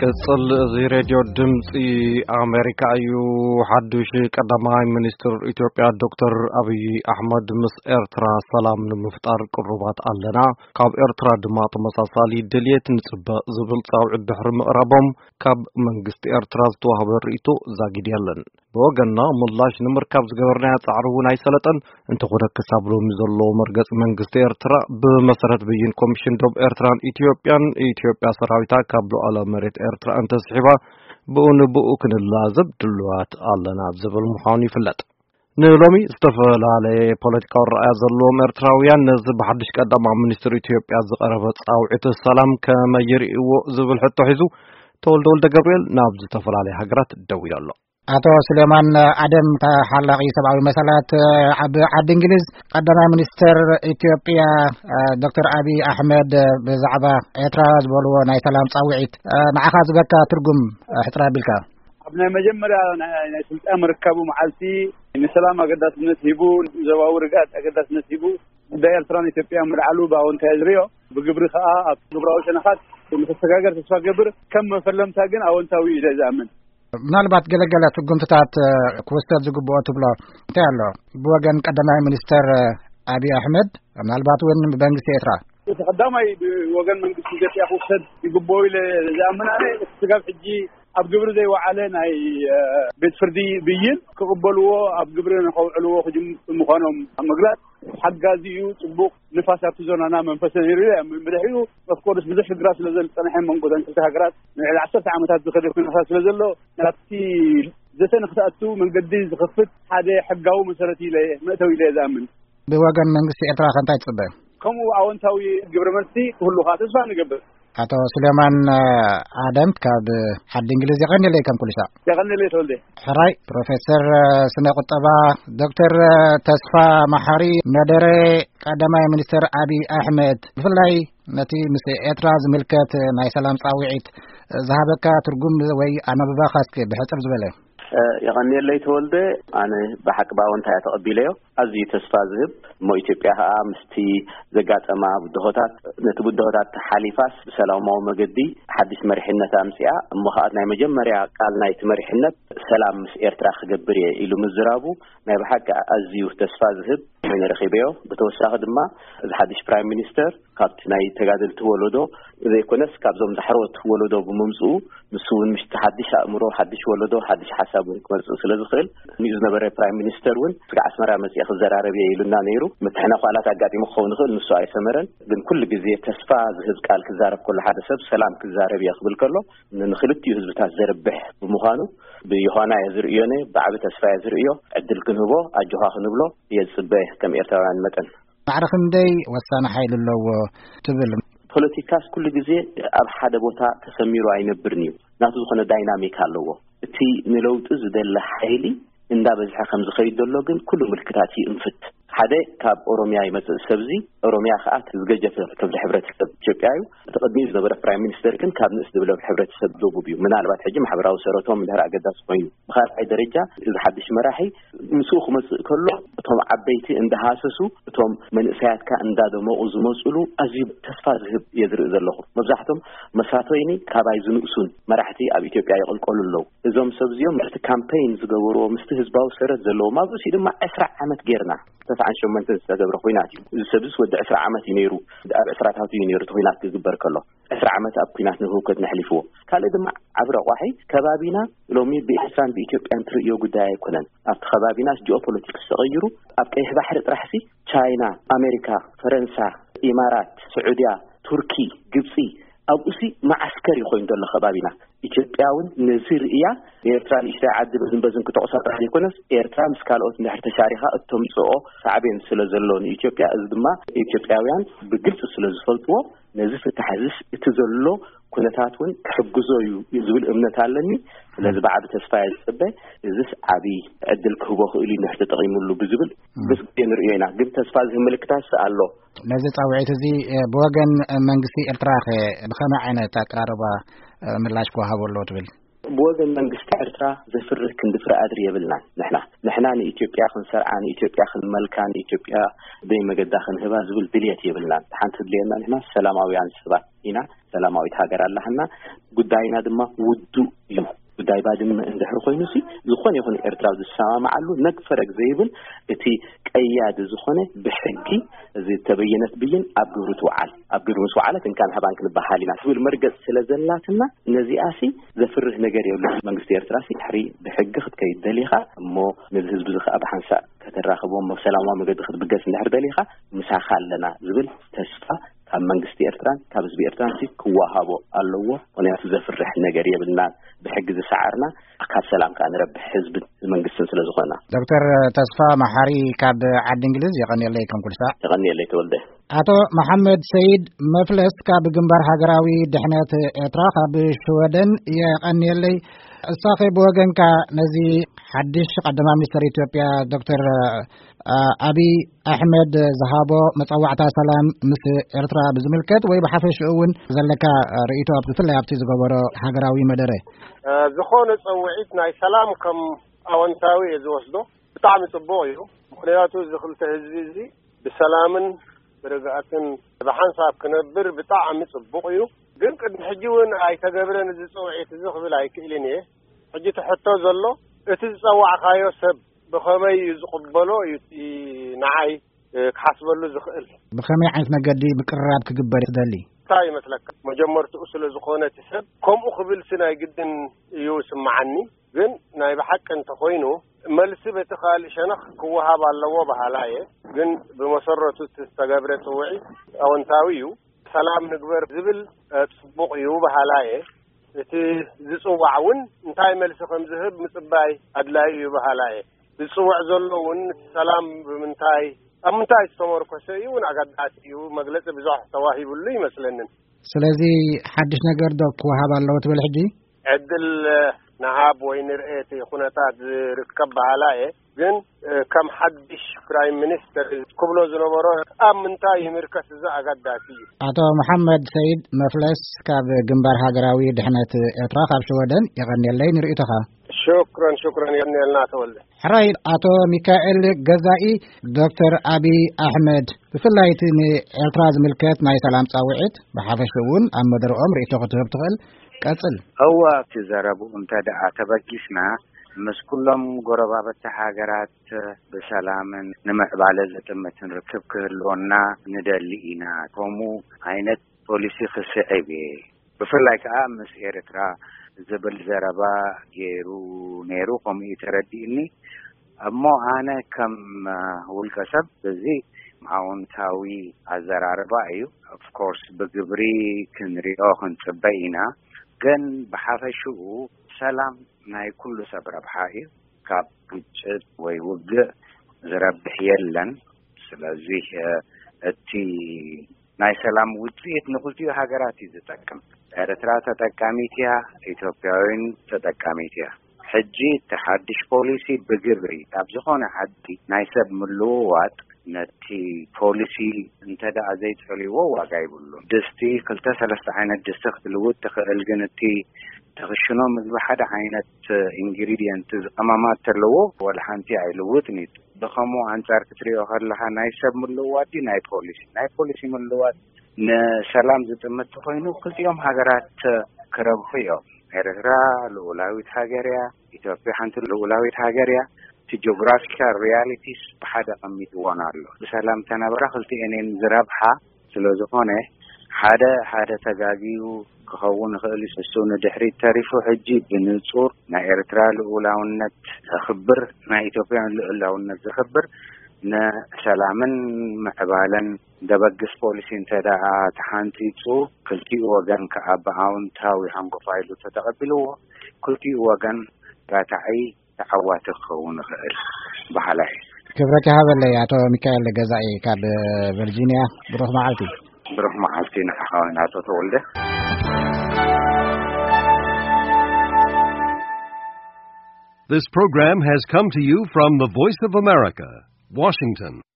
ቅጽል እዚ ሬድዮ ድምፂ አሜሪካ እዩ ሓዱሽ ቀዳማይ ሚኒስትር ኢትዮጵያ ዶክተር አብይ አሕመድ ምስ ኤርትራ ሰላም ንምፍጣር ቅርባት ኣለና ካብ ኤርትራ ድማ ተመሳሳሊ ድልየት ንጽበ ዝብል ጻውዒት ድሕሪ ምቕራቦም ካብ መንግስቲ ኤርትራ ዝተዋህበ ርእይቶ ዛጊድያለን በወገና ምላሽ ንምርካብ ዝገበርናዮ ጻዕሪ እውን ኣይሰለጠን እንተኾነ ክሳብሎም ዘሎ መርገጽ መንግስቲ ኤርትራ ብመሰረት ብይን ኮሚሽን ዶብ ኤርትራን ኢትዮጵያ ሰራዊታ ካብ ሉዓላ መሬት ኤርትራ እንተስሒባ ብኡንብኡ ክንላዘብ ድልዋት ኣለና ዝብል ምዃኑ ይፍለጥ ንሎሚ ዝተፈላለዩ ፖለቲካዊ ረኣያ ዘለዎም ኤርትራውያን ነዚ ብሓድሽ ቀዳማይ ሚኒስትር ኢትዮጵያ ዝቐረበ ጻውዒት ሰላም ከመይርእዎ ዝብል ሕቶ ሒዙ ተወልደ ወልደ ገብርኤል ናብ ዝተፈላለዩ ሃገራት ደው ኢሉ ኣሎ አቶ ሱሌማን አደም ተሐላቂ ሰብአዊ መሰላት ዓዲ እንግሊዝ ቀዳማይ ሚኒስትር ኢትዮጵያ ዶክተር አብይ አሕመድ ብዛዕባ ኤርትራ ዝበልዎ ናይ ሰላም ጻውዒት ንዓኻ ዝበካ ትርጉም ሕጥራ ቢልካ ኣብ ናይ መጀመርያ ናይ ስልጣን ምርካቡ መዓልቲ ንሰላም አገዳስነት ሂቡ ዘባው ርጋት አገዳስነት ሂቡ ጉዳይ ኤርትራን ኢትዮጵያ ምልዓሉ ባውንታይ ዝርዮ ብግብሪ ከዓ ኣብ ግብራዊ ሸነኻት ንተሰጋገር ተስፋ ገብር ከም መፈለምታ ግን አዎንታዊ እዩ ዝኣምን ምናልባት ገለገለ ትርጉምታት ክወስድ ዝግብኦ ትብሎ እንታይ ኣሎ ብወገን ቀዳማይ ሚኒስትር አብይ አሕመድ ምናልባት እውን መንግስቲ ኤርትራ ተቀዳማይ ወገን መንግስቲ ኢትዮጵያ ክወስድ ይግብኦ ኢለ ዝኣምናነ ስጋብ ሕጂ ኣብ ግብሪ ዘይወዓለ ናይ ቤት ፍርዲ ብይን ክቕበልዎ ኣብ ግብሪ ንኸውዕልዎ ምዃኖም ምግላጽ ሓጋዚኡ ጽቡቕ ንፋስ ኣብቲ ዞናና መንፈሰን ይርዩ ብድሕሪኡ ኦፍኮርስ ብዙሕ ሽግራት ስለ ዘልፀንሐ መንጎተን ክልተ ሃገራት ንልዕሊ 10 ዓመታት ዝኸደ ኩነታት ስለ ዘሎ ናብቲ ዘተ ንኽተኣቱ መንገዲ ዝኽፍት ሓደ ሕጋዊ መሰረት መእተዊ ኢለ ዝኣምን ብወገን መንግስቲ ኤርትራ ከንታይ ትጽበ ከምኡ ኣወንታዊ ግብረ መልሲ ክህልዎ ከዓ ተስፋ ንገብር አቶ ሱሌማን አደም ካብ ዓዲ እንግሊዝ ይቀኒለይ ከም ኩልሻ ይቀኒለይ ተወልደ ሕራይ ፕሮፌሰር ስነ ቁጠባ ዶክተር ተስፋ መሐሪ መደረ ቀዳማይ ሚኒስትር አብይ አሕመድ ብፍላይ ነቲ ምስ ኤርትራ ዝምልከት ናይ ሰላም ጻውዒት ዝሃበካ ትርጉም ወይ ኣነብባ ኻስከ ብሕፅር ዝበለ يغنيلي تولده أنا بحق باون تاعت قبيلة أزي تسفى ذهب مو إثيوبيا مستي زجات أما بدهوتات نتبو بدهوتات حليفاس بسلام مو مجدي حدث مرحلة تامسيا مخاطنا مجمريا قال نايت مرحلة سلام مس إرتراخ جبرية إلو مزرابو ما بحق أزي تسفى ذهب من رخيبيو بتوسع دما إذا حدث برايم مينستر قد نايت تجادل تولده إذا يكونس كابزوم زحروت تولده بممزو مسون مش تحدث أمره حدث ولده حدث حساب ስለዝኽእል ንዩ ዝነበረ ፕራይም ሚኒስተር እውን ስጋዕ አስመራ መጽያ ክዘራረብየ ኢሉና ነይሩ ምትሕና ቋላት አጋጢ ምኾን ንኽእል ንሱ ኣይሰመረን ግን ኩሉ ግዜ ተስፋ ዝህብ ቃል ክዛረብ ኩሉ ሓደ ሰብ ሰላም ክዛረብየ ክብል ከሎ ንኽልቲኡ ህዝብታት ዘርብሕ ብምዃኑ ብዮሐና የዝርእዮነ ብዓቢ ተስፋ የዝርእዮ ዕድል ክንህቦ ኣጆኻ ክንብሎ የጽበ ከም ኤርትራውያን መጠን ባዕሪ ክንደይ ወሳነ ሓይል ኣለዎ ትብል ፖለቲካስ ኩሉ ግዜ ኣብ ሓደ ቦታ ተሰሚሩ ኣይነብርን እዩ ናቱ ዝኾነ ዳይናሚክ ኣለዎ እቲ ንለውጥ ዝደለ ሓይሊ እንዳበዝሐ ከም ዝኸይድ ዘሎ ግን ኩሉ ምልክታት ይንፍት ሓደ ካብ ኦሮሚያ ይመጽእ ሰብዚ ኦሮሚያ ከዓ ዝገጀፈ ክብሪ ሕብረተሰብ ኢትዮጵያ እዩ ተቀድሚው ዝነበረ ፕራይም ሚኒስተር ግን ካብ ንእስ ዝብለ ሕብረተሰብ ደቡብ እዩ ምናልባት ሕጂ ማሕበራዊ ሰረቶም እንድሕር ኣገዳሲ ኮይኑ ብኻልኣይ ደረጃ እዚ ሓድሽ መራሒ ምስኡ ክመጽእ ከሎ እቶም ዓበይቲ እንዳሃሰሱ እቶም መንእሰያትካ እንዳደመቑ ዝመጽሉ ኣዝዩ ተስፋ ዝህብ የዝርኢ ዘለኹ መብዛሕቶም መሳተይኒ ካባይ ዝንእሱን መራሕቲ ኣብ ኢትዮጵያ ይቕልቀሉ ኣለዉ እዞም ሰብ እዚኦም ምስቲ ካምፔይን ዝገበርዎ ምስቲ ህዝባዊ ሰረት ዘለዎም ኣብዚ ድማ 10 ዓመት ጌርና ተፋዓን ሸመንተ ዝተገብረ ኩናት እዩ እዚ ሰብስ ወዲ 10 ዓመት ይነይሩ ኣብ 10 ይነይሩ ኩናት ክግበር ከሎ 10 ዓመት ኣብ ኩናት ንህውከት ነሕሊፍዎ ካልእ ድማ ዓብረ ቋሒ ከባቢና ሎሚ ብኤርትራን ብኢትዮጵያን ትርእዮ ጉዳይ ኣይኮነን ኣብቲ ከባቢና ጂኦፖለቲክስ ተቐይሩ ኣብ ቀይሕ ባሕሪ ጥራሕሲ ቻይና ኣሜሪካ ፈረንሳ ኢማራት ስዑድያ ቱርኪ ግብፂ ኣብኡሲ ማዓስከር ይኮይን ዘሎ ከባቢና ኢትዮጵያውን ንዝርእያ ኤርትራን ኢሽታ ዓዲ በዝን ክተቆሳጣ ይኮነስ ኤርትራ ምስ ካልኦት እንድሕር ተሻሪኻ እቶም ጽኦ ሳዕቤን ስለ ዘሎን ኢትዮጵያ እዚ ድማ ኢትዮጵያውያን ብግልጽ ስለ ዝፈልጥዎ ነዚ ፍትሐዝስ እቲ ዘሎ ኩነታት እውን ክሕግዞ እዩ ዝብል እምነት ኣለኒ ስለዚ በዓቢ ተስፋ ይጽበ እዚስ ዓቢ ዕድል ክህቦ ክእሉ ንሕር ተጠቒሙሉ ብዝብል ብስ ንርእዮ ኢና ግን ተስፋ ዝምልክታስ ኣሎ ነዚ ጻውዒት እዚ ብወገን መንግስቲ ኤርትራ ብኸመይ ዓይነት ኣቀራርባ ምላሽ ክወሃበሎ ትብል بوزن من قستعرتها زفر كندفر أدري يبلنا نحنا إثيوبيا خن سرعان إثيوبيا خن ملكان إثيوبيا دايما قد داخل هباز بالدلية يبلنا حنت دلينا نحنا السلام عليكم ኢና ሰላማዊት ሃገር ኣለና ጉዳይና ድማ ውዱ እዩ ጉዳይ ባድመ እንድሕር ኮይኑሲ ዝኾነ ይኹን ኤርትራ ዝሰማማዓሉ ነግፈረግ ዘይብል እቲ ቀያድ ዝኾነ ብሕጊ እዚ ተበየነት ብይን ኣብ ግብሩ ትወዓል ኣብ ግብሩ መስዋዕለት እንካን ሃባንክ ንባሃሊና ትብል መርገጽ ስለዘላትና ነዚኣሲ ዘፍርህ ነገር የብሉ መንግስቲ ኤርትራሲ ሕሪ ብሕጊ ክትከይድ ደሊኻ እሞ ነዚ ህዝቢ ዝኸኣብ ሓንሳ ከተራኸቦም ሰላማዊ መገዲ ክትብገስ እንድሕር ደሊኻ ምሳኻ ኣለና ዝብል ተስፋ ካብ መንግስቲ ኤርትራን ካብ ህዝቢ ኤርትራን ክዋሃቦ ኣለዎ ምክንያቱ ዘፍርሕ ነገር የብልና ብሕጊ ዝሰዓርና ካብ ሰላም ከዓ ንረብሕ ህዝቢ መንግስትን ስለዝኾና ዶክተር ተስፋ መሐሪ ካብ ዓዲ እንግሊዝ የቀኒየለይ ከም ኩልሳ የቀኒየለይ ተወልደ አቶ መሐመድ ሰይድ መፍለስ ካብ ግንባር ሃገራዊ ድሕነት ኤርትራ ካብ ሽወደን የቀኒየለይ እሳኺ ብወገንካ ነዚ ሓድሽ ቀዳማይ ሚኒስትር ኢትዮጵያ ዶክተር አብይ አሕመድ ዝሃቦ መጻዋዕታ ሰላም ምስ ኤርትራ ብዝምልከት ወይ ብሓፈሽ እውን ዘለካ ርእይቶ ኣብ ብፍላይ ኣብቲ ዝገበሮ ሃገራዊ መደረ ዝኾነ ፀውዒት ናይ ሰላም ከም ኣወንታዊ ዝወስዶ ብጣዕሚ ጽቡቕ እዩ ምክንያቱ ዝኽልተ ህዝቢ እዚ ብሰላምን ብርግኣትን ብሓንሳብ ክነብር ብጣዕሚ ጽቡቕ እዩ ግን ቅድሚ ሕጂ እውን ኣይተገብረን እዚ ፀውዒት እዚ ክብል ኣይክእልን እየ ሕጂ ትሕቶ ዘሎ እቲ ዝፀዋዕካዮ ሰብ ብኸመይ ዝቕበሎ እዩ ንዓይ ክሓስበሉ ዝኽእል ብኸመይ ዓይነት መገዲ ብቅራብ ክግበር ይደሊ እንታይ ይመስለካ መጀመርትኡ ስለ ዝኾነ እቲ ሰብ ከምኡ ክብል ስናይ ግድን እዩ ስማዓኒ ግን ናይ ብሓቂ እንተኾይኑ መልሲ በቲ ካልእ ሸነኽ ክወሃብ ኣለዎ ባህላ እየ ግን ብመሰረቱ ዝተገብረ ፅውዒት ኣወንታዊ እዩ ሰላም ንግበር ዝብል ጽቡቕ እዩ ባህላ እየ እቲ ዝጽዋዕ እውን እንታይ መልሲ ከም ዝህብ ምጽባይ ኣድላይ እዩ ባህላ እየ ዝጽዋዕ ዘሎ እውን ሰላም ብምንታይ ኣብ ምንታይ ዝተመርኮሰ እዩ እውን ኣገዳሲ እዩ መግለጺ ብዙሕ ተዋሂብሉ ይመስለንን ስለዚ ሓድሽ ነገር ዶ ክወሃብ ኣለዎ ትብል ሕጂ ዕድል نهاب وينرئت خناتات ركب على ግን ከም حدش ፕራይም ሚኒስተር ኩብሎ ዝነበሮ ኣብ ምንታይ ምርካስ ዘአጋዳሲ አቶ መሐመድ ሰይድ መፍለስ ካብ ግንባር ሃገራዊ ድሕነት ኤርትራ ካብ ሽወደን ይቀኒለይ ንርእይተኻ شكرا ينالنا ተወልደ ሕራይ አቶ ሚካኤል ገዛኢ ዶክተር አብይ አሕመድ ብፍላይቲ ንኤርትራ ዝምልከት ናይ ሰላም ጻውዒት ብሓፈሽ እውን ኣብ መድረኦም ርእይቶ ክትህብ ትኽእል ቀጽል هو تزربوا انت دعا تبقيسنا مس كلهم قربابة حاجرات بسلام نمعبالة زتمتن ركب كهلونا ندلئنا كومو عينت بوليسي خسعيبي بفرلايك مس إيرترا زبل زربا جيرو نيرو قوم يترديني أمو أنا كم هو الكسب بزي معون تاوي الزرار بايو of course بقبري كنريو خنصبينا ግን بحافشو سلام ናይ ኩሉ ሰብ ረብሓ እዩ ካብ ግጭት ወይ ውግእ ዝረብሕ የለን ስለዚ እቲ ናይ ሰላም ውጽኢት ንኽልቲኡ ሃገራት እዩ ዝጠቅም ኤርትራ ተጠቃሚት እያ ኢትዮጵያውያን ተጠቃሚት እያ ሕጂ ተሓድሽ ፖሊሲ ብግብሪ ኣብ ዝኾነ ዓዲ ናይ ሰብ ምልውዋጥ ነቲ ፖሊሲ እንተዳኣ ዘይፅልይዎ ዋጋ ይብሉ ድስቲ ክልተ ሰለስተ ዓይነት ድስቲ ክትልውጥ ትኽእል ግን እቲ ተኽሽኖ ምግቢ ሓደ ዓይነት ኢንግሪዲየንት ዝቀማማት ተለዎ ወላ ሓንቲ ኣይልውጥን ብኸምኡ አንጻር ክትሪኦ ከለኻ ናይ ሰብ ምልውዋጥ ናይ ፖሊሲ ምልውዋጥ ንሰላም ዝጥምት ኮይኑ ክልቲኦም ሃገራት ክረብሑ እዮም ኤርትራ ልኡላዊት ሃገር እያ ኢትዮጵያ ሓንቲ ልኡላዊት ሃገር እያ ጂኦግራፊካል ሪያሊቲስ በሓደ ቀሚጥዎን ኣሎ ብሰላም ተነብራ ክልቲአን ዝረብሓ ስለዝኾነ ሓደ ተጋጊዩ ክኸውን ክእል እሱ ንድሕሪት ተሪፉ ሕጂ ብንጹር ናይ ኤርትራ ልኡላውነት ዝኽብር ናይ ኢትዮጵያ ልኡላውነት ዝኽብር ንሰላምን ምዕባለን ደበግስ ፖሊሲ እንተዳኣ ተሓንቲፁ ክልቲኡ ወገን ከዓ ብኣውንታዊ ሓንጎፋይሉ ተተቐቢልዎ ክልቲኡ ወገን ራታዒ ተዓዋቲ ክኸውን ይኽእል ባህላይ ክብረት ይሃበለይ አቶ ሚካኤል ገዛኢ ካብ ቨርጂኒያ ብሩኽ መዓልቲ ንሓኻዊን አቶ ተወልደ This program has come to you from the Voice of America, Washington.